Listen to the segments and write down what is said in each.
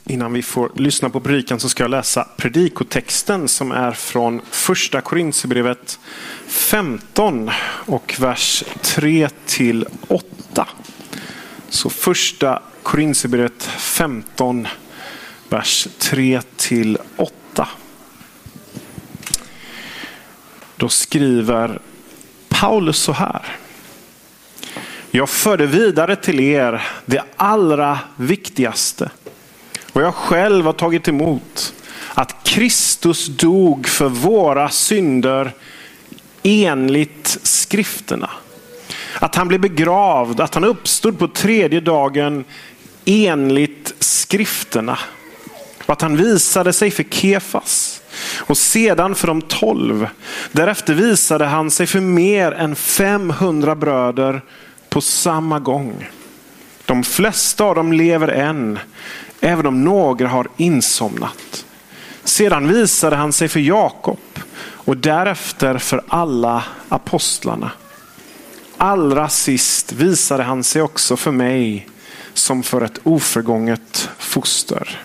Innan vi får lyssna på predikan så ska jag läsa predikotexten som är från första Korinthierbrevet 15 och vers 3-8. Så första Korinthierbrevet 15, vers 3-8. Då skriver Paulus så här: Jag förde vidare till er det allra viktigaste, och jag själv har tagit emot, att Kristus dog för våra synder enligt skrifterna. Att han blev begravd, att han uppstod på tredje dagen enligt skrifterna. Och att han visade sig för Kefas och sedan för de 12. Därefter visade han sig för mer än 500 bröder på samma gång. De flesta av dem lever än, även om några har insomnat. Sedan visade han sig för Jakob och därefter för alla apostlarna. Allra sist visade han sig också för mig som för ett oförgånget foster.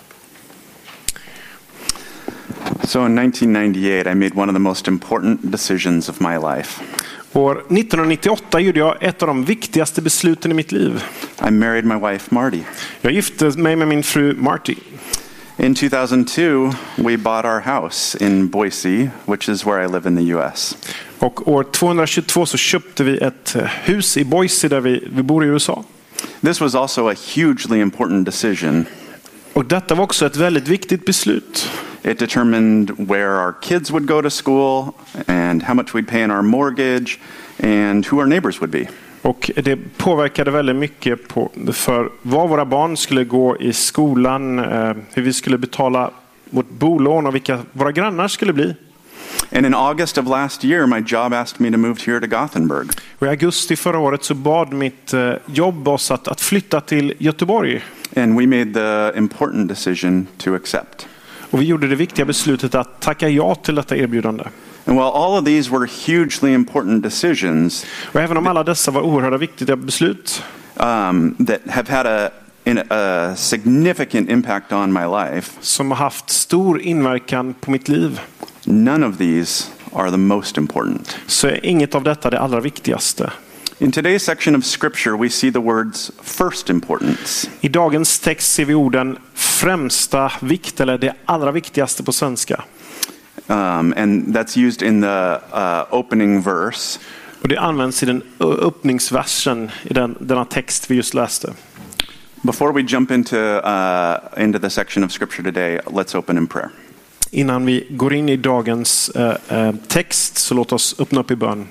So in 1998, I made one of the most important decisions of my life. År 1998 gjorde jag ett av de viktigaste besluten i mitt liv. I married my wife, Marty. Jag gifte mig med min fru Marty. In 2002, we bought our house in Boise, which is where I live in the US. Och år 222 så köpte vi ett hus i Boise där vi bor i USA. This was also a hugely important decision. Och detta var också ett väldigt viktigt beslut. It determined where our kids would go to school and how much we'd pay in our mortgage and who our neighbors would be. Och det påverkade väldigt mycket för var våra barn skulle gå i skolan, hur vi skulle betala vårt bolån och vilka våra grannar skulle bli. And in August of last year, my job asked me to move here to Gothenburg. Och i augusti förra året så bad mitt jobb oss att flytta till Göteborg. And we made the important decision to accept. Och vi gjorde det viktiga beslutet att tacka ja till detta erbjudande. And while all of these were hugely important decisions, och även om alla dessa var oerhört viktiga beslut that have had a significant impact on my life, som har haft stor inverkan på mitt liv, none of these are the most important. Så är inget av detta det allra viktigaste. In today's section of scripture, we see the words first importance. I dagens text ser vi orden främsta vikt, eller det allra viktigaste på svenska. And that's used in the opening verse. Och det används i den öppningsversen i denna text vi just läste. Before we jump into the section of scripture today, let's open in prayer. Innan vi går in i dagens text så låt oss öppna upp i bön.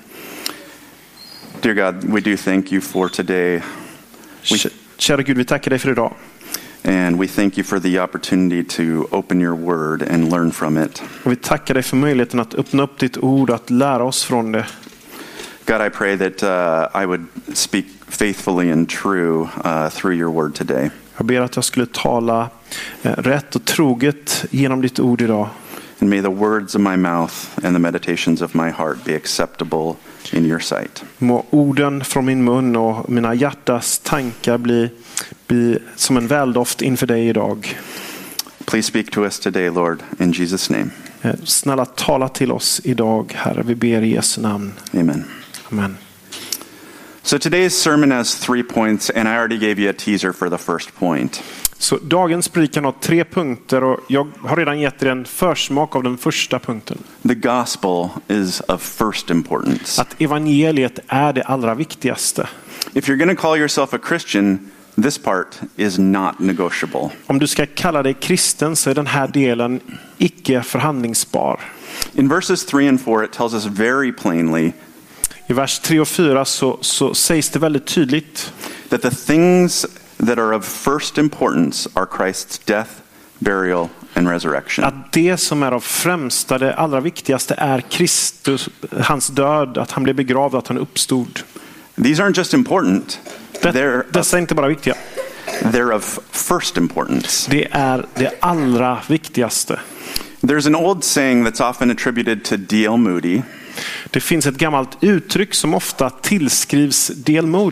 Dear God, we do thank you for today. Kära Gud, vi tackar dig för idag. And we thank you for the opportunity to open your word and learn from it. Och vi tackar dig för möjligheten att öppna upp ditt ord och att lära oss från det. God, I pray that I would speak faithfully and true through your word today. Jag ber att jag skulle tala rätt och troget genom ditt ord idag. And may the words of my mouth and the meditations of my heart be acceptable in your sight. Må orden från min mun och mina hjärtas tankar bli som en väldoft inför dig idag. Please speak to us today, Lord, in Jesus' name. Snälla tala till oss idag, Herre. Vi ber i Jesu namn. Amen. Amen. So today's sermon has 3 points, and I already gave you a teaser for the first point. Så dagens predikan har 3 punkter och jag har redan gett er en försmak av den första punkten. The gospel is of first importance. Att evangeliet är det allra viktigaste. If you're going to call yourself a Christian, this part is not negotiable. Om du ska kalla dig kristen så är den här delen icke förhandlingsbar. In verses 3 and 4 it tells us very plainly I vers 3 och 4 så sägs det väldigt tydligt that the things that are of first importance are Christ's death, burial and resurrection. Att det som är av främsta, det allra viktigaste är Kristus, hans död, att han blev begravd, att han uppstod. These aren't just important. Dessa är inte bara viktiga. They're of first importance. Det är det allra viktigaste. There's an old saying that's often attributed to D.L. Moody. Det finns ett gammalt uttryck som ofta tillskrivs D.L. Moody.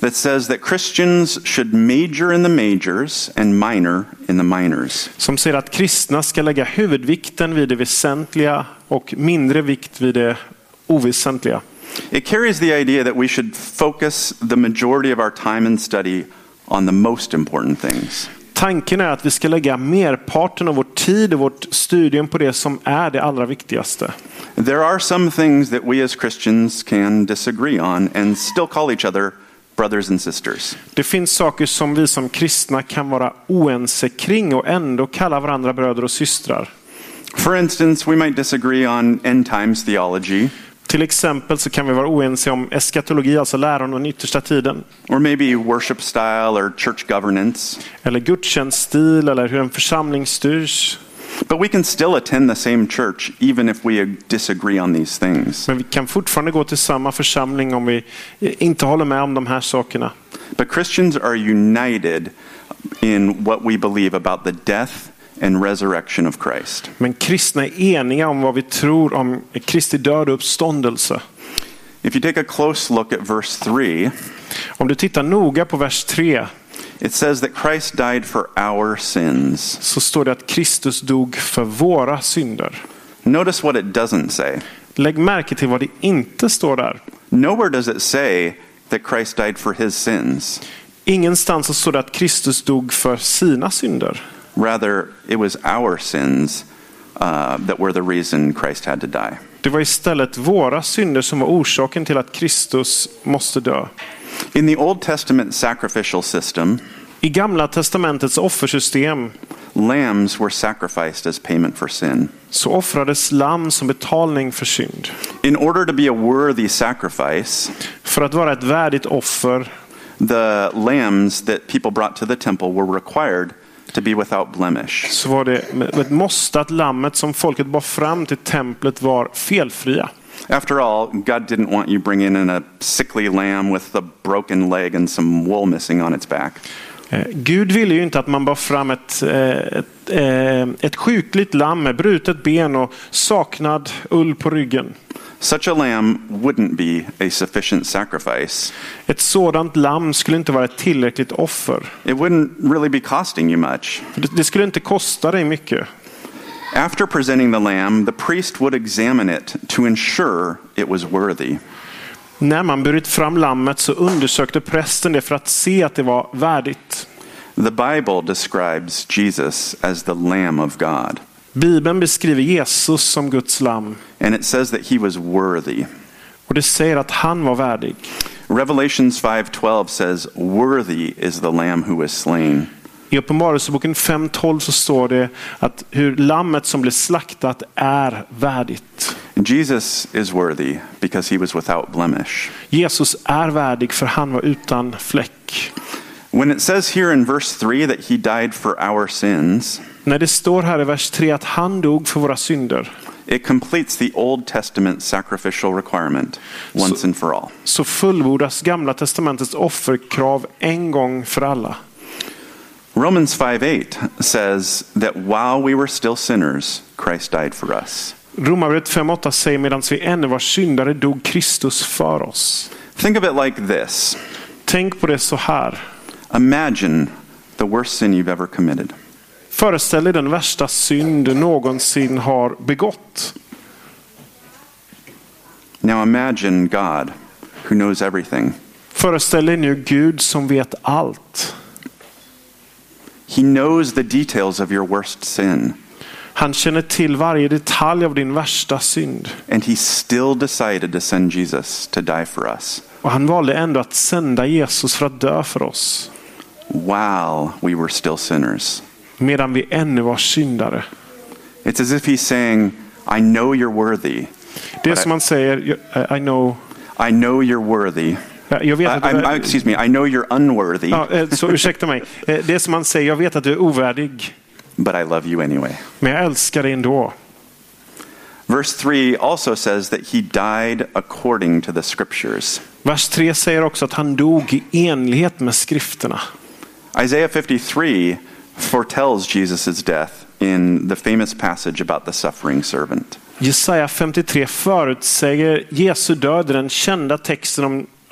that says that Christians should major in the majors and minor in the minors. Som säger att kristna ska lägga huvudvikten vid det väsentliga och mindre vikt vid det oväsentliga. It carries the idea that we should focus the majority of our time and study on the most important things. Tanken är att vi ska lägga merparten av vår tid och vårt studium på det som är det allra viktigaste. There are some things that we as Christians can disagree on and still call each other brothers and sisters. Det finns saker som vi som kristna kan vara oense kring och ändå kalla varandra bröder och systrar. For instance, we might disagree on end times theology. Till exempel så kan vi vara oense om eskatologi, alltså läran om den yttersta tiden. Or maybe worship style or church governance. Eller gudstjänststil eller hur en församling styrs. But we can still attend the same church even if we disagree on these things. Men vi kan fortfarande gå till samma församling om vi inte håller med om de här sakerna. But Christians are united in what we believe about the death and resurrection of Christ. Men kristna är eniga om vad vi tror om Kristi död och uppståndelse. If you take a close look at verse 3, om du tittar noga på vers 3, it says that Christ died for our sins. Så står det att Kristus dog för våra synder. Notice what it doesn't say. Lägg märke till vad det inte står där. Nowhere does it say that Christ died for his sins. Ingenstans så står det att Kristus dog för sina synder. Rather, it was our sins that were the reason Christ had to die. Det var istället våra synder som var orsaken till att Kristus måste dö. In the Old Testament sacrificial system, i Gamla testamentets offersystem, lambs were sacrificed as payment for sin. Så offrades lamm som betalning för synd. In order to be a worthy sacrifice, för att vara ett värdigt offer, the lambs that people brought to the temple were required to be without blemish. Så var det ett måste att lammet som folket bar fram till templet var felfria. After all, God didn't want you bringing in a sickly lamb with a broken leg and some wool missing on its back. Gud ville ju inte att man bar fram ett sjukligt lamm med brutet ben och saknad ull på ryggen. Such a lamb wouldn't be a sufficient sacrifice. Ett sådant lamm skulle inte vara ett tillräckligt offer. It wouldn't really be costing you much. Det skulle inte kosta dig mycket. After presenting the lamb, the priest would examine it to ensure it was worthy. När man burit fram lammet så undersökte prästen det för att se att det var värdigt. The Bible describes Jesus as the Lamb of God. Bibeln beskriver Jesus som Guds lamm. And it says that he was worthy. Och det säger att han var värdig. Revelations 5:12 says, "Worthy is the lamb who was slain." I Uppenbarelseboken 5:12 så står det att hur lammet som blev slaktat är värdigt. Jesus is worthy because he was without blemish. Jesus är värdig för han var utan fläck. When it says here in verse 3 that he died for our sins, när det står här i vers 3 att han dog för våra synder, it completes the Old Testament sacrificial requirement once and for all. Så fullbordas Gamla testamentets offerkrav en gång för alla. Romans 5:8 says that while we were still sinners, Christ died for us. Romarbrevet 5:8 säger medan vi ännu var syndare dog Kristus för oss. Think of it like this. Tänk på det så här. Imagine the worst sin you've ever committed. Föreställ dig den värsta synd du någonsin har begått. Now imagine God who knows everything. Föreställ dig nu Gud som vet allt. He knows the details of your worst sin. Han känner till varje detalj av din värsta synd. And he still decided to send Jesus to die for us. Och han valde ändå att sända Jesus för att dö för oss. While we were still sinners. Medan vi ännu var syndare. It's as if he's saying, I know you're worthy. Det är som han säger, I know you're worthy. Jag vet att excuse me, I know you're unworthy. Ja, så ursäkta mig. Det är som han säger, jag vet att du är ovärdig. But I love you anyway. Men jag älskar dig ändå. Verse 3 also says that he died according to the scriptures. Vers 3 säger också att han dog i enlighet med skrifterna. Isaiah 53 foretells Jesus' death in the famous passage about the suffering servant. Jesaja 53 förutsäger Jesu död i den kända texten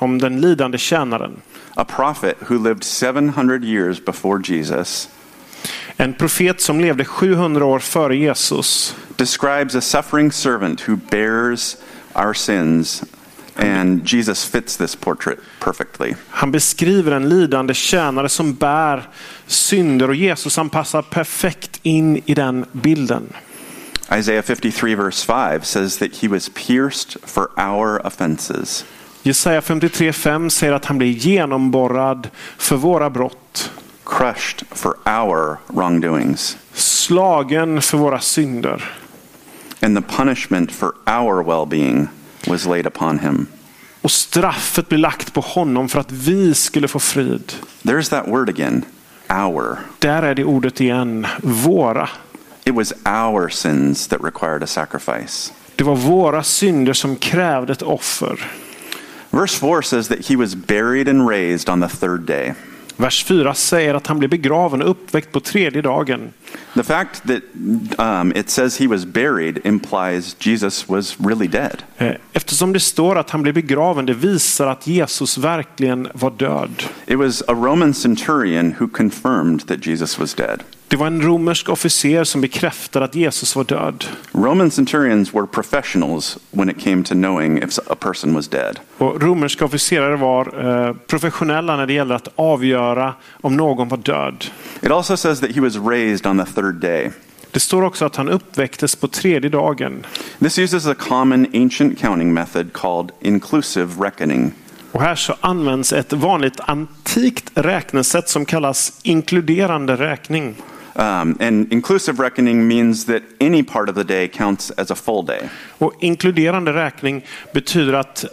om den lidande tjänaren. A prophet who lived 700 years before Jesus. En profet som levde 700 år före Jesus. Describes a suffering servant who bears our sins, and Jesus fits this portrait perfectly. Han beskriver en lidande tjänare som bär synder, och Jesus han passar perfekt in i den bilden. Isaiah 53 verse 5 says that he was pierced for our offenses. Jesaja 53:5 säger att han blir genomborrad för våra brott. Crushed for our wrongdoings. Slagen för våra synder. And the punishment for our well-being was laid upon him. Och straffet blir lagt på honom för att vi skulle få frid. There's that word again. Our. Där är det ordet igen. Våra. It was our sins that required a sacrifice. Det var våra synder som krävde ett offer. Verse 4 says that he was buried and raised on the third day. Vers 4 säger att han blev begraven och uppväckt på tredje dagen. The fact that it says he was buried implies Jesus was really dead. Eftersom det står att han blev begraven, det visar att Jesus verkligen var död. It was a Roman centurion who confirmed that Jesus was dead. Det var en romersk officer som bekräftade att Jesus var död. Roman centurions were professionals when it came to knowing if a person was dead. Och romerska officerare var professionella när det gäller att avgöra om någon var död. It also says that he was raised on the third day. Det står också att han uppväcktes på tredje dagen. This uses a common ancient counting method called inclusive reckoning. Och här så används ett vanligt antikt räknesätt som kallas inkluderande räkning. And inclusive reckoning means that any part of the day counts as a full day. Och inkluderande räkning betyder att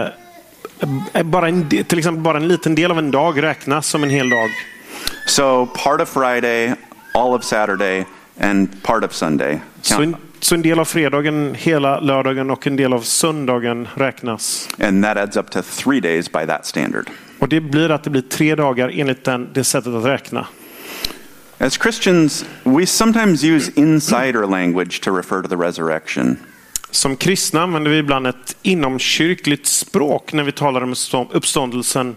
till exempel bara en liten del av en dag räknas som en hel dag. So part of Friday, all of Saturday, and part of Sunday. Så en del av fredagen, hela lördagen och en del av söndagen räknas. And that adds up to 3 days by that standard. Och det blir 3 dagar enligt det sättet att räkna. As Christians, we sometimes use insider language to refer to the resurrection. Som kristna använder vi ibland ett inomkyrkligt språk när vi talar om uppståndelsen.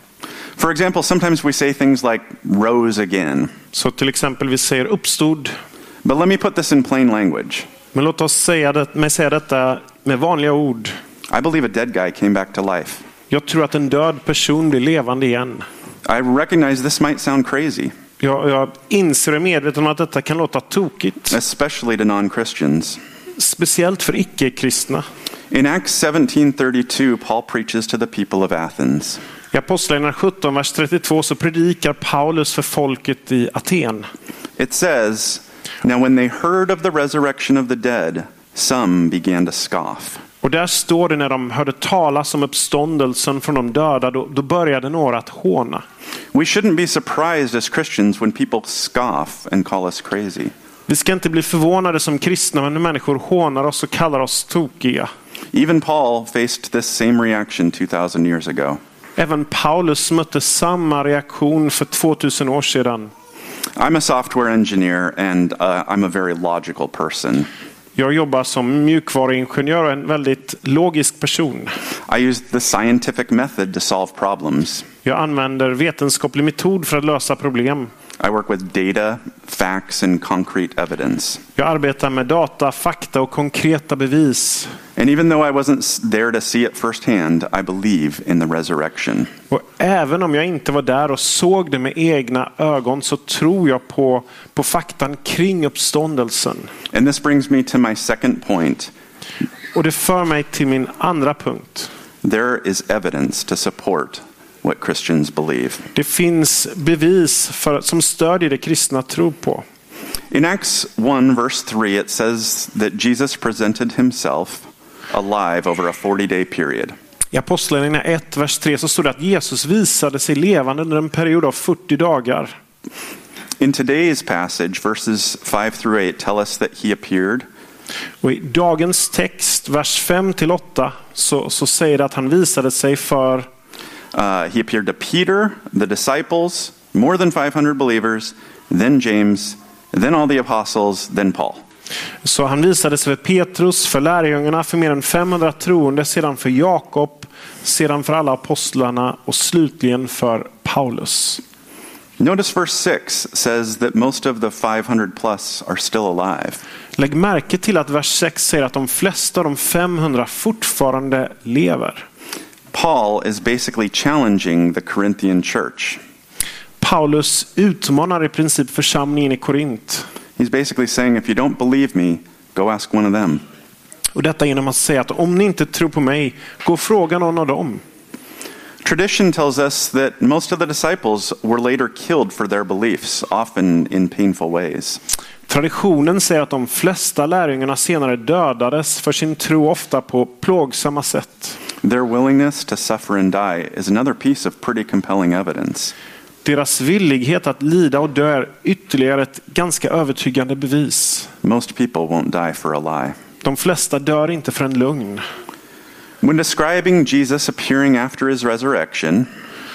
For example, sometimes we say things like rose again. Så till exempel vi säger uppstod. But let me put this in plain language. Men låt oss säga detta med vanliga ord. I believe a dead guy came back to life. Jag tror att en död person blir levande igen. I recognize this might sound crazy. Jag inser och är medveten om att detta kan låta tokigt. Especially to non-Christians. Speciellt för icke-kristna. In Acts 17:32, Paul preaches to the people of Athens. I Apostlagärningarna 17, vers 32 så predikar Paulus för folket i Aten. It says, now when they heard of the resurrection of the dead, some began to scoff. Och där står det när de hörde talas om uppståndelsen från de döda, då började några att håna. We shouldn't be surprised as Christians when people scoff and call us crazy. Vi ska inte bli förvånade som kristna när människor hånar oss och kallar oss tokiga. Even Paul faced this same reaction 2000 years ago. Även Paulus mötte samma reaktion för 2000 år sedan. I'm a software engineer and I'm a very logical person. Jag jobbar som mjukvaruingenjör och en väldigt logisk person. I use the scientific method to solve problems. Jag använder vetenskaplig metod för att lösa problem. I work with data, facts and concrete evidence. Jag arbetar med data, fakta och konkreta bevis. And even though I wasn't there to see it firsthand, I believe in the resurrection. Och även om jag inte var där och såg det med egna ögon så tror jag på faktan kring uppståndelsen. And this brings me to my second point. Och det för mig till min andra punkt. There is evidence to support what Christians believe. Det finns bevis som stödjer det kristna tror på. In Acts 1 verse 3 it says that Jesus presented himself alive over a 40-day period. I Apostlagärningarna 1 vers 3 så står det att Jesus visade sig levande under en period av 40 dagar. In today's passage verses 5-8 tell us that he appeared. Och i dagens text vers 5-8 så säger det att han visade sig för he appeared to Peter, the disciples, more than 500 believers, then James, then all the apostles, then Paul. Så han visade sig för Petrus, för lärjungarna, för mer än 500 troende, sedan för Jakob, sedan för alla apostlarna och slutligen för Paulus. Notice verse 6 says that most of the 500 plus are still alive. Lägg märke till att vers 6 säger att de flesta av de 500 fortfarande lever. Paul is basically challenging the Corinthian church. Paulus utmanar i princip församlingen i Korint. He's basically saying, if you don't believe me, go ask one of them. Och detta genom att säga att om ni inte tror på mig, gå och fråga någon av dem. Tradition tells us that most of the disciples were later killed for their beliefs, often in painful ways. Traditionen säger att de flesta lärjungarna senare dödades för sin tro, ofta på plågsamma sätt. Their willingness to suffer and die is another piece of pretty compelling evidence. Deras villighet att lida och dö är ytterligare ett ganska övertygande bevis. Most people won't die for a lie. De flesta dör inte för en lögn. When describing Jesus appearing after his resurrection,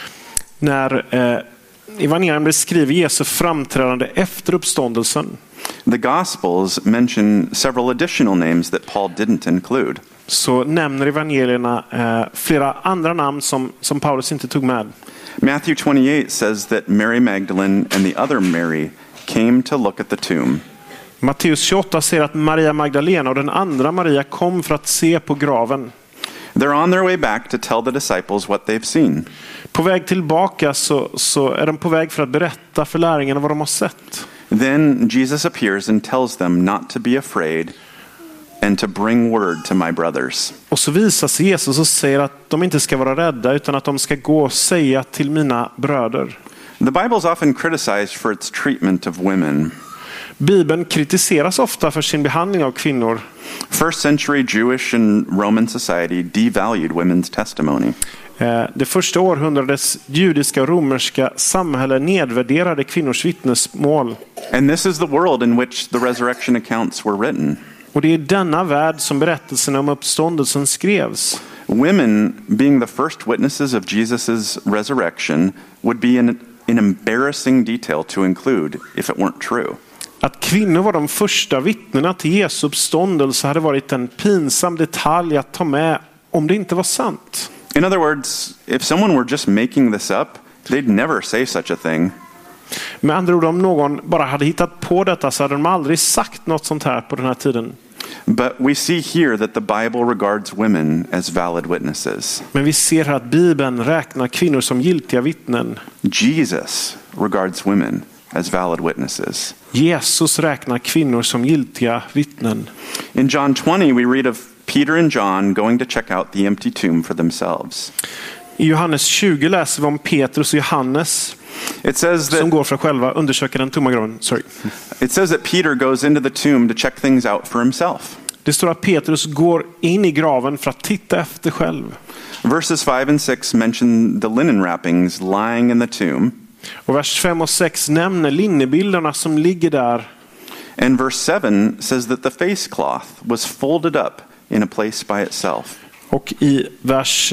När evangelien beskriver Jesu framträdande efter uppståndelsen, the Gospels mention several additional names that Paul didn't include. så nämner evangelierna flera andra namn som Paulus inte tog med. Matthew 28 says that Mary Magdalene and the other Mary came to look at the tomb. Matteus 28 säger att Maria Magdalena och den andra Maria kom för att se på graven. They're on their way back to tell the disciples what they've seen. På väg tillbaka så är de på väg för att berätta för lärjungarna vad de har sett. Then Jesus appears and tells them not to be afraid and to bring word to my brothers. Och så visar sig Jesus och säger att de inte ska vara rädda utan att de ska gå och säga till mina bröder. The Bible is often criticized for its treatment of women. Bibeln kritiseras ofta för sin behandling av kvinnor. First century Jewish and Roman society devalued women's testimony. Det första århundradets judiska och romerska samhälle nedvärderade kvinnors vittnesmål. And this is the world in which the resurrection accounts were written. Och det är i denna värld som berättelserna om uppståndelsen skrevs. Women, being the first witnesses of Jesus' resurrection, would be an embarrassing detail to include if it weren't true. Att kvinnor var de första vittnena till Jesu uppståndelse hade varit en pinsam detalj att ta med om det inte var sant. In other words, if someone were just making this up, they'd never say such a thing. Med andra ord, om någon bara hade hittat på detta så hade de aldrig sagt något sånt här på den här tiden. But we see here that the Bible regards women as valid witnesses. Men vi ser här att Bibeln räknar kvinnor som giltiga vittnen. Jesus regards women as valid witnesses. Jesus räknar kvinnor som giltiga vittnen. In John 20, we read of Peter and John going to check out the empty tomb for themselves. I Johannes 20 läser vi om Petrus och Johannes It says that som går för att själva undersöka den tomma graven. It says that Peter goes into the tomb to check things out for himself. Det står att Petrus går in i graven för att titta efter själv. Verses 5 and 6 mention the linen wrappings lying in the tomb. Och vers 5 och 6 nämner linnebilderna som ligger där. And verse 7 says that the face cloth was folded up in a place by itself. Och i vers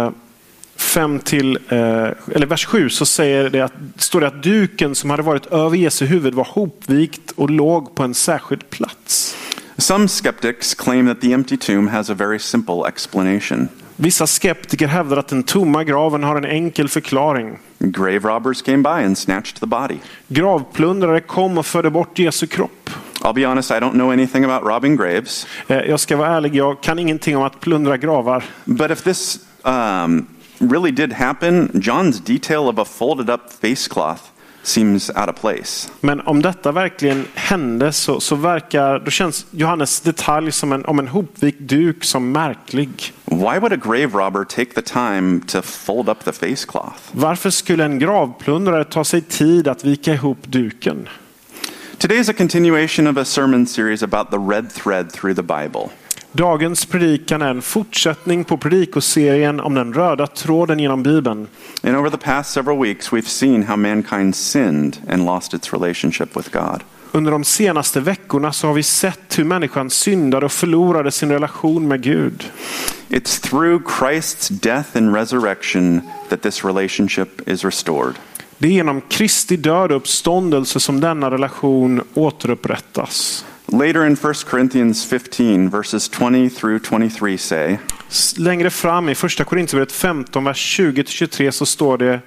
7 så står det att duken som hade varit över Jesu huvud var hopvikt och låg på en särskild plats. Some skeptics claim that the empty tomb has a very simple explanation. Vissa skeptiker hävdar att den tomma graven har en enkel förklaring. Grave robbers came by and snatched the body. Gravplundrare kom och förde bort Jesu kropp. I'll be honest, I don't know anything about robbing graves. Jag ska vara ärlig, jag kan ingenting om att plundra gravar. But if this really did happen, John's detail of a folded up face cloth seems out of place. Men om detta verkligen hände då känns Johannes detalj om en hopvikt duk som märklig. Why would a grave robber take the time to fold up the face cloth? Varför skulle en gravplundrare ta sig tid att vika ihop duken? Today is a continuation of a sermon series about the red thread through the Bible. Dagens predikan är en fortsättning på predikoserien om den röda tråden genom Bibeln. And over the past several weeks we've seen how mankind sinned and lost its relationship with God. Under de senaste veckorna så har vi sett hur människan syndade och förlorade sin relation med Gud. It's through Christ's death and resurrection that this relationship is restored. Det är genom Kristi död och uppståndelse som denna relation återupprättas. Later in 1 Corinthians 15 verses 20 through 23 say, Längre fram i första Korinthierbrevet 15, vers 20-23 så står det: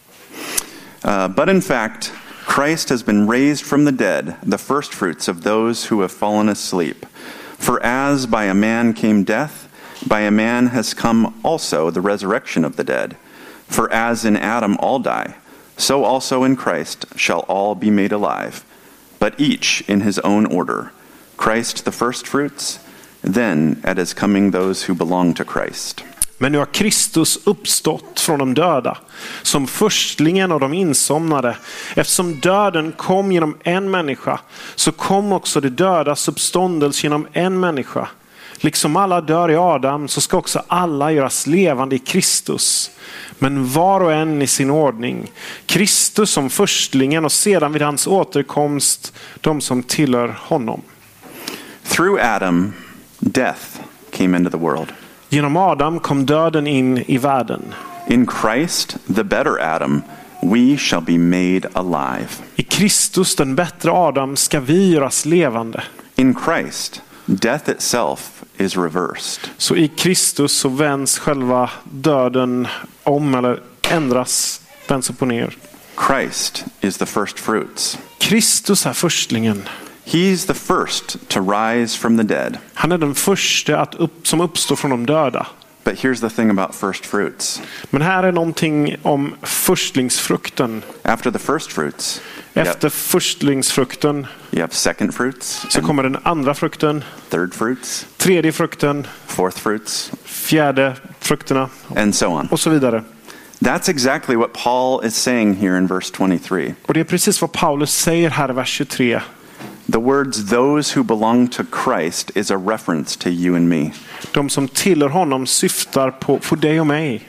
But in fact, Christ has been raised from the dead, the first fruits of those who have fallen asleep. For as by a man came death, by a man has come also the resurrection of the dead. For as in Adam all die, so also in Christ shall all be made alive, but each in his own order. Christ the first fruits, then at his coming those who belong to Christ. Men nu har Kristus uppstått från de döda, som förstlingen av de insomnade. Eftersom döden kom genom en människa, så kom också det dödas uppståndelse genom en människa. Liksom alla dör i Adam, så ska också alla göras levande i Kristus. Men var och en i sin ordning. Kristus som förstlingen och sedan vid hans återkomst de som tillhör honom. Through Adam, death came into the world. Genom Adam kom döden in i världen. In Christ, the better Adam, we shall be made alive. I Kristus, den bättre Adam, ska vi göras levande. In Christ, death itself is reversed. Så i Kristus så vänds själva döden om eller ändras, vänds upp och ner. Christ is the first fruits. Kristus är förstlingen. He's the first to rise from the dead. Han är den första som uppstår från de döda. But here's the thing about first fruits. Men här är någonting om förstlingsfrukten. After the first fruits, Efter förstlingsfrukten you have second fruits, så kommer den andra frukten, third fruits, tredje frukten, fourth fruits, fjärde frukterna and so on. och så vidare. That's exactly what Paul is saying here in verse 23. Och det är precis vad Paulus säger här i vers 23. The words "those who belong to Christ" is a reference to you and me. De som tillhör honom syftar på dig och mig.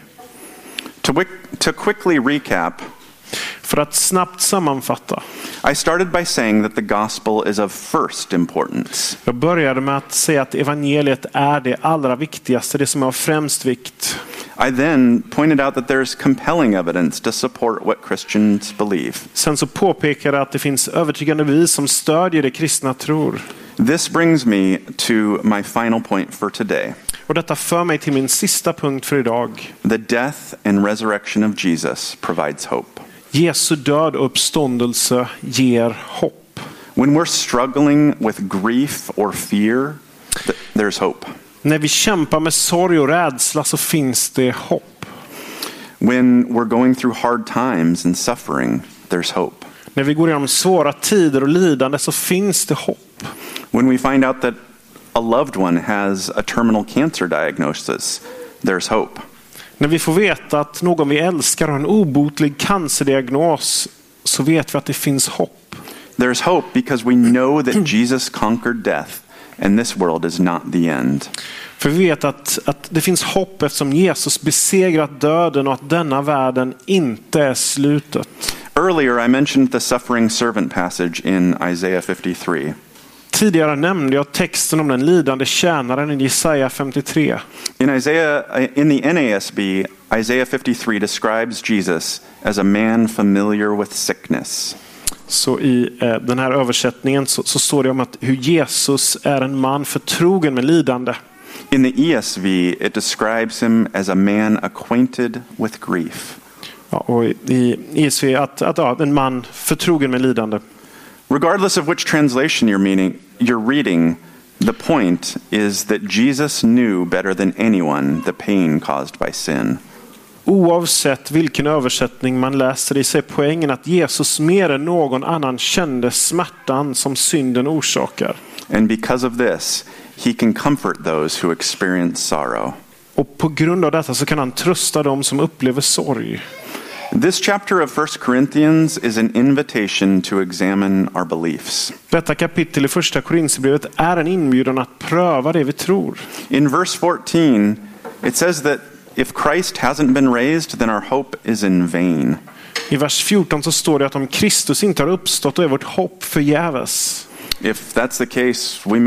To quickly recap, För att snabbt sammanfatta. I started by saying that the gospel is of first importance. Jag började med att säga att evangeliet är det allra viktigaste, det som är av främst vikt. I then pointed out that there's compelling evidence to support what Christians believe. Sen så påpekade jag att det finns övertygande bevis som stödjer det kristna tror. This brings me to my final point for today. Och detta för mig till min sista punkt för idag. The death and resurrection of Jesus provides hope. Jesu död och uppståndelse ger hopp. When we're struggling with grief or fear, there's hope. När vi kämpar med sorg och rädsla så finns det hopp. When we're going through hard times and suffering, there's hope. När vi går igenom svåra tider och lidande så finns det hopp. When we find out that a loved one has a terminal cancer diagnosis, there's hope. När vi får veta att någon vi älskar har en obotlig cancerdiagnos så vet vi att det finns hopp. There's hope because we know that Jesus conquered death and this world is not the end. För vi vet att det finns hopp eftersom Jesus besegrat döden och att denna världen inte är slutet. Earlier I mentioned the suffering servant passage in Isaiah 53. Tidigare nämnde jag texten om den lidande tjänaren i Jesaja 53. In the NASB, Isaiah 53 describes Jesus as a man familiar with sickness. Så i den här översättningen så står det om att hur Jesus är en man förtrogen med lidande. In the ESV, it describes him as a man acquainted with grief. Ja, och i ESV att en man förtrogen med lidande. Regardless of which translation you're reading, the point is that Jesus knew better than anyone the pain caused by sin. Oavsett vilken översättning man läser i sig poängen att Jesus mer än någon annan kände smärtan som synden orsakar. And because of this, he can comfort those who experience sorrow. Och på grund av detta så kan han trösta dem som upplever sorg. This chapter of 1 Corinthians is an invitation to examine our beliefs. Detta kapitel i första Korinthierbrevet är en inbjudan att pröva det vi tror. In verse 14, it says that if Christ hasn't been raised, then our hope is in vain. I vers 14 så står det att om Kristus inte har uppstått då är vårt hopp förgäves. If that's the case, we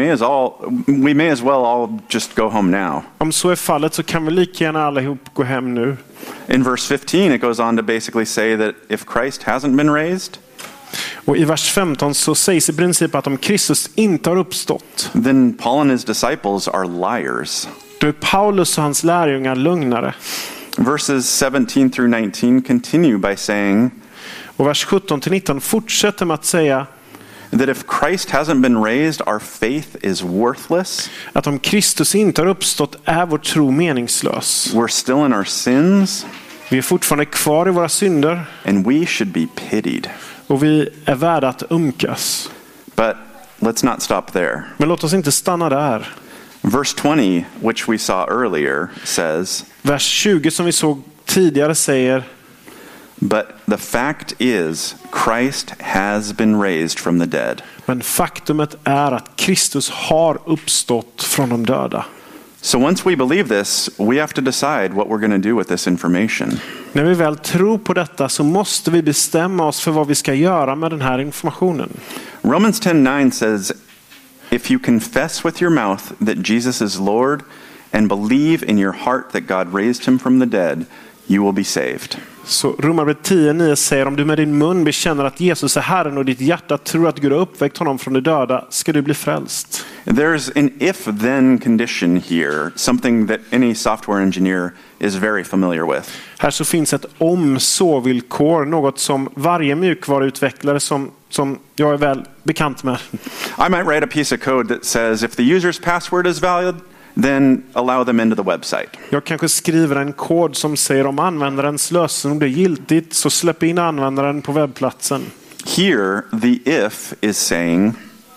may as well all just go home now. Om så är fallet så kan vi lika gärna allihop gå hem nu. In verse 15, it goes on to basically say that if Christ hasn't been raised, och i vers 15 så sägs i princip att om Kristus inte har uppstått, then Paul and his disciples are liars. Då är Paulus och hans lärjungar lugnare. Verses 17 through 19 continue by saying Och vers 17-19 fortsätter med att säga that if Christ hasn't been raised, our faith is worthless. att om Kristus inte har uppstått är vår tro meningslös. We're still in our sins, Vi är fortfarande kvar i våra synder and we should be pitied. och vi är värda att umkas. But let's not stop there. Men låt oss inte stanna där. Verse 20, which we saw earlier, says, Vers 20 som vi såg tidigare säger: but the fact is, Christ has been raised from the dead. men faktumet är att Kristus har uppstått från de döda. So once we believe this, we have to decide what we're going to do with this information. När vi väl tror på detta så måste vi bestämma oss för vad vi ska göra med den här informationen. Romans 10:9 says, if you confess with your mouth that Jesus is Lord and believe in your heart that God raised him from the dead, you will be saved. Så Romarbrevet 10:9 säger: om du med din mun bekänner att Jesus är Herren och ditt hjärta tror att Gud har uppväckt honom från de döda, ska du bli frälst. There's an if-then condition here, something that any software engineer is very familiar with. Här så finns ett om-så-villkor, något som varje mjukvaruutvecklare som jag är väl bekant med. I might write a piece of code that says if the user's password is valid, then allow them into the website. Jag kanske skriver en kod som säger om användarens lösenord är giltigt så släpp in användaren på webbplatsen. Here, the if is saying,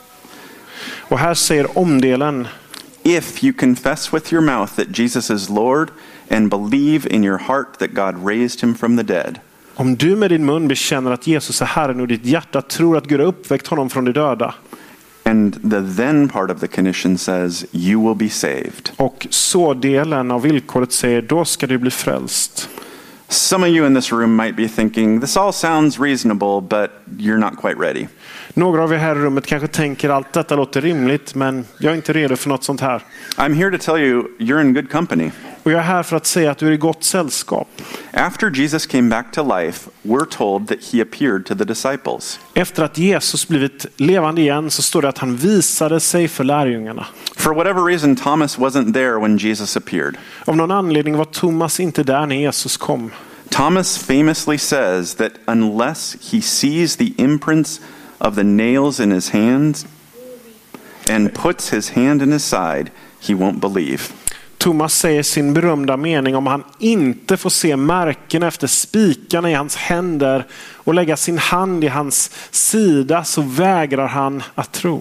Och här säger omdelen: if you confess with your mouth that Jesus is Lord and believe in your heart that God raised him from the dead. om du med din mun bekänner att Jesus är Herren och ditt hjärta tror att Gud har uppväckt honom från de döda. And the then part of the condition says, you will be saved. Och så delen av villkoret säger: då ska du bli frälst. Some of you in this room might be thinking, this all sounds reasonable, but you're not quite ready. Några av er här i rummet kanske tänker allt detta låter rimligt, men jag är inte redo för något sånt här. I'm here to tell you, you're in good company. Och jag är här för att säga att du är i gott sällskap. After Jesus came back to life, we're told that he appeared to the disciples. Efter att Jesus blivit levande igen så står det att han visade sig för lärjungarna. For whatever reason, Thomas wasn't there when Jesus appeared. Av någon anledning var Thomas inte där när Jesus kom. Thomas famously says that unless he sees the imprints of the nails in his hands and puts his hand in his side, he won't believe. Thomas säger sin berömda mening: om han inte får se märken efter spikarna i hans händer och lägga sin hand i hans sida så vägrar han att tro.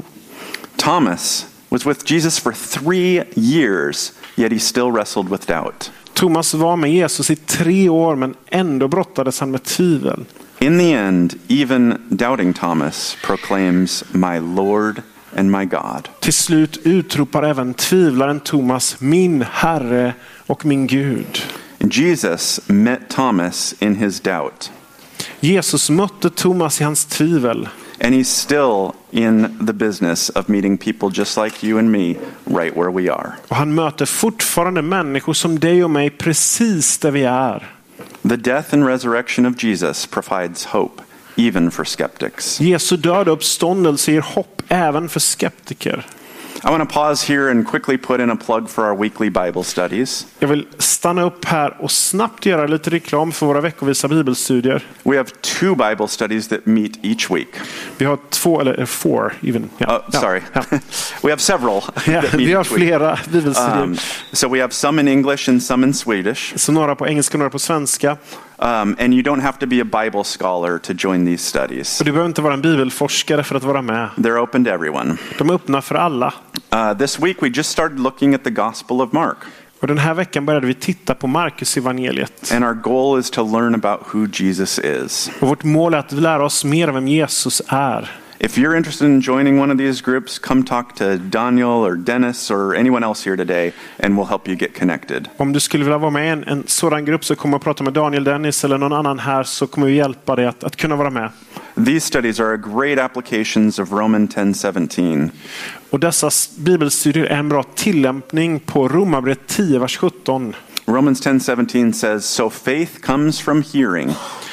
Thomas was with Jesus for 3 years, yet he still wrestled with doubt. Thomas var med Jesus i 3 år men ändå brottades han med tvivel. In the end, even doubting Thomas proclaims, my Lord and my God. Till slut utropar även tvivlaren Thomas: min Herre och min Gud. Jesus met Thomas in his doubt. Jesus mötte Thomas i hans tvivel. And he's still in the business of meeting people just like you and me right where we are. Och han möter fortfarande människor som dig och mig precis där vi är. The death and resurrection of Jesus provides hope even for skeptics. Jesu död och uppståndelse ger hopp även för skeptiker. I want to pause here and quickly put in a plug for our weekly Bible studies. Jag vill stanna upp här och snabbt göra lite reklam för våra veckovisa bibelstudier. We have 2 Bible studies that meet each week. Vi har 2 eller 4 even. Ja. Sorry. Ja. We have several Ja, that meet vi har each week. flera bibelstudier. So we have some in English and some in Swedish. Så några på engelska och några på svenska. And you don't have to be a Bible scholar to join these studies. Och du behöver inte vara en bibelforskare för att vara med. They're open to everyone. De är öppna för alla. This week we just started looking at the Gospel of Mark. Och den här veckan började vi titta på Markus evangeliet. And our goal is to learn about who Jesus is. Och vårt mål är att lära oss mer om vem Jesus är. If you're interested in joining one of these groups, come talk to Daniel or Dennis or anyone else here today and we'll help you get connected. Om du skulle vilja vara med i en sådan grupp så kommer jag prata med Daniel, Dennis eller någon annan här så kommer vi hjälpa dig att kunna vara med. These studies are great applications of Romans 10:17. Och dessa bibelstudier är en bra tillämpning på Romarbrevet 10 vers 17. Romans 10:17 says, so faith comes from hearing,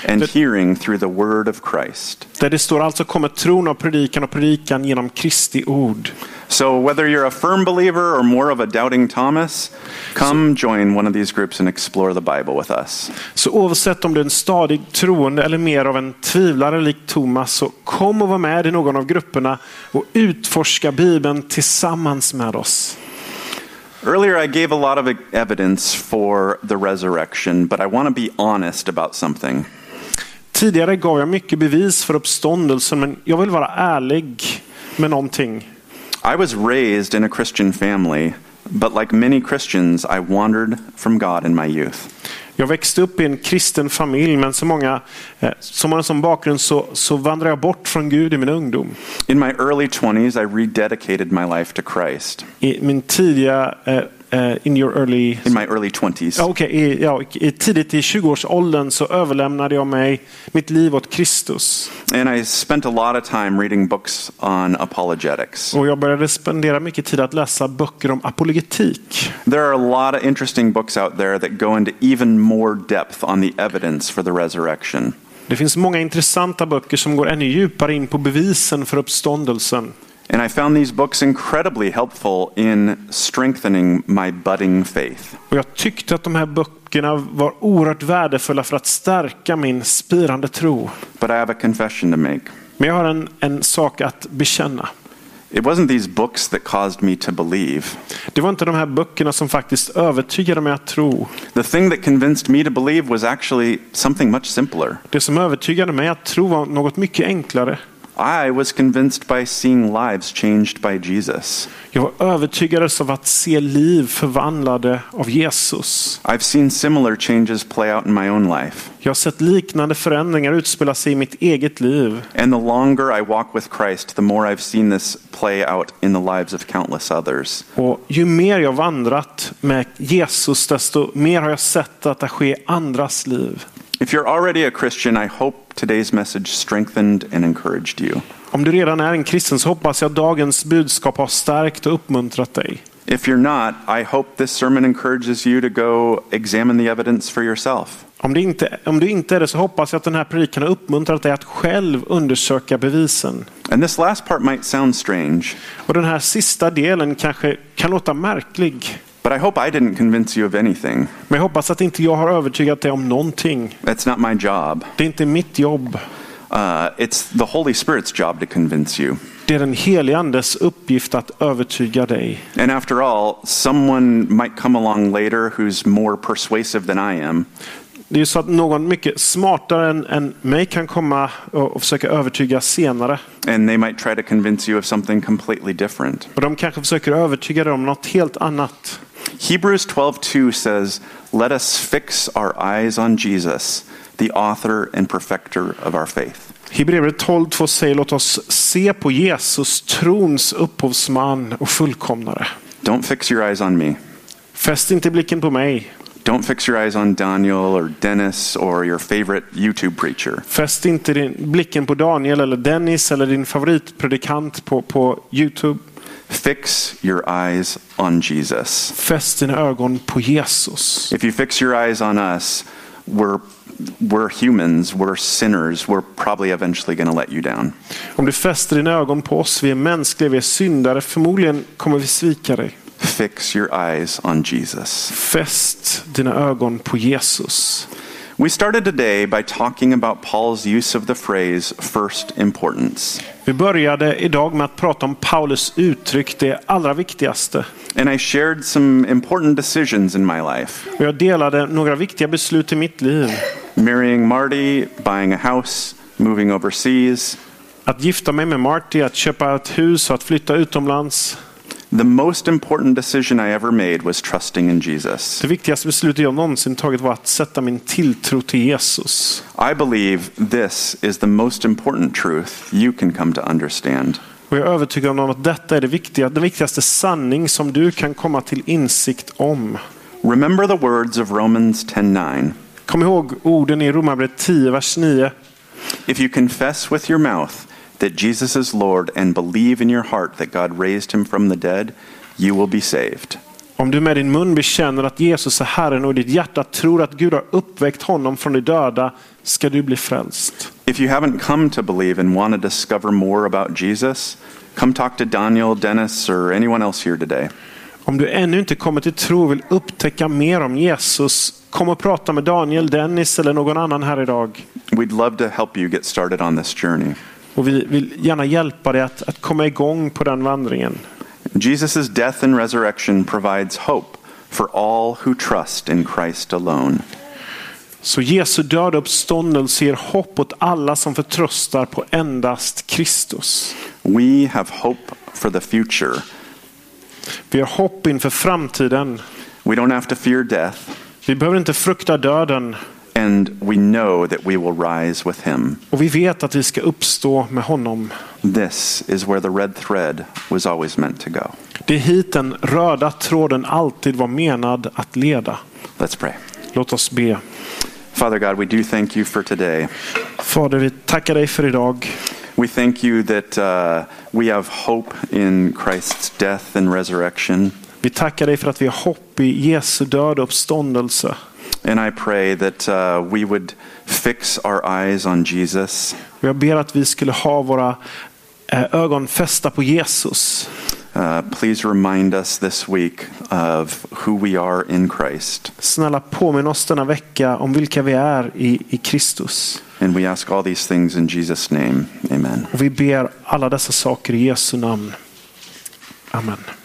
and hearing through the word of Christ. Där det står alltså kommer tron av predikan och predikan genom Kristi ord. So whether you're a firm believer or more of a doubting Thomas, come join one of these groups and explore the Bible with us. Så oavsett om du är en stadig troende eller mer av en tvivlare lik Thomas, så kom och var med i någon av grupperna och utforska Bibeln tillsammans med oss. Earlier I gave a lot of evidence for the resurrection, but I want to be honest about something. Tidigare gav jag mycket bevis för uppståndelsen, men jag vill vara ärlig med någonting. I was raised in a Christian family, but like many Christians, I wandered from God in my youth. Jag växte upp i en kristen familj, men som många som har en sån bakgrund så vandrade jag bort från Gud i min ungdom. In my early 20s, I rededicated my life to Christ. I min tidiga in my early 20s. Tidigt i 20-årsåldern så överlämnade jag mitt liv åt Kristus. And I spent a lot of time reading books on apologetics. Och jag började spendera mycket tid att läsa böcker om apologetik. There are a lot of interesting books out there that go into even more depth on the evidence for the resurrection. Det finns många intressanta böcker som går ännu djupare in på bevisen för uppståndelsen. And I found these books incredibly helpful in strengthening my budding faith. Och jag tyckte att de här böckerna var oerhört värdefulla för att stärka min spirande tro. But I have a confession to make. Men jag har en sak att bekänna. It wasn't these books that caused me to believe. Det var inte de här böckerna som faktiskt övertygade mig att tro. The thing that convinced me to believe was actually something much simpler. Det som övertygade mig att tro var något mycket enklare. I was convinced by seeing lives changed by Jesus. Jag var övertygad av att se liv förvandlade av Jesus. I've seen similar changes play out in my own life. Jag har sett liknande förändringar utspela sig i mitt eget liv. And the longer I walk with Christ, the more I've seen this play out in the lives of countless others. Och ju mer jag vandrat med Jesus, desto mer har jag sett att det sker i andras liv. If you're already a Christian, I hope today's message strengthened and encouraged you. Om du redan är en kristen så hoppas jag att dagens budskap har stärkt och uppmuntrat dig. If you're not, I hope this sermon encourages you to go examine the evidence for yourself. Om du inte är det så hoppas jag att den här predikan har uppmuntrat dig att själv undersöka bevisen. And this last part might sound strange. Och den här sista delen kanske kan låta märklig. But I hope I didn't convince you of anything. Men jag hoppas att inte jag har övertygat dig om någonting. That's not my job. Det är inte mitt jobb. It's the Holy Spirit's job to convince you. Det är den helige Andes uppgift att övertyga dig. And after all, someone might come along later who's more persuasive than I am. Det är ju så att någon mycket smartare än mig kan komma och försöka övertyga senare. And they might try to convince you of something completely different. Och de kanske försöker övertyga dig om något helt annat. Hebrews 12:2 says, "Let us fix our eyes on Jesus, the author and perfecter of our faith." Hebreerbrevet 12:2 säger: låt oss se på Jesus, trons upphovsman och fullkomnare. Don't fix your eyes on me. Fäst inte blicken på mig. Don't fix your eyes on Daniel or Dennis or your favorite YouTube preacher. Fäst inte blicken på Daniel eller Dennis eller din favoritpredikant på YouTube. Fix your eyes on Jesus. Fäst dina ögon på Jesus. If you fix your eyes on us, we're humans, we're sinners, we're probably eventually going to let you down. Om du fäster dina ögon på oss, vi är mänskliga, vi är syndare, förmodligen kommer vi svika dig. Fix your eyes on Jesus. Fäst dina ögon på Jesus. We started today by talking about Paul's use of the phrase first importance. Vi började idag med att prata om Paulus uttryck, det allra viktigaste. And I shared some important decisions in my life. Och jag delade några viktiga beslut i mitt liv. Marrying Marty, buying a house, moving overseas. Att gifta mig med Marty, att köpa ett hus och att flytta utomlands. The most important decision I ever made was trusting in Jesus. Det viktigaste beslutet jag någonsin tagit var att sätta min tilltro till Jesus. I believe this is the most important truth you can come to understand. Och jag är övertygad om att detta är den viktigaste sanning som du kan komma till insikt om. Remember the words of Romans 10:9. Kom ihåg orden i Romarbrevet 10, vers 9. If you confess with your mouth that Jesus is Lord and believe in your heart that God raised him from the dead, you will be saved. Om du med din mun bekänner att Jesus är Herren och i ditt hjärta tror att Gud har uppväckt honom från de döda, ska du bli frälst. If you haven't come to believe and want to discover more about Jesus, come talk to Daniel, Dennis, or anyone else here today. Om du ännu inte kommer till tro och vill upptäcka mer om Jesus, kom och prata med Daniel, Dennis eller någon annan här idag. We'd love to help you get started on this journey. Och vi vill gärna hjälpa dig att komma igång på den vandringen. Jesus' death and resurrection provides hope for all who trust in Christ alone. Så Jesu död och uppståndelse ger hopp åt alla som förtröstar på endast Kristus. We have hope for the future. Vi har hopp inför framtiden. We don't have to fear death. Vi behöver inte frukta döden. And we know that we will rise with him. Och vi vet att vi ska uppstå med honom. This is where the red thread was always meant to go. Det är hit den röda tråden alltid var menad att leda. Let's pray. Låt oss be. Father God, we do thank you for today. Fader, vi tackar dig för idag. We thank you that we have hope in Christ's death and resurrection. Vi tackar dig för att vi har hopp i Jesu död och uppståndelse. And I pray that we would fix our eyes on Jesus. Och jag ber att vi skulle ha våra ögon fästa på Jesus. Please remind us this week of who we are in Christ. Snälla påminn oss denna vecka om vilka vi är i Kristus. And we ask all these things in Jesus' name. Amen. Och vi ber alla dessa saker i Jesu namn. Amen.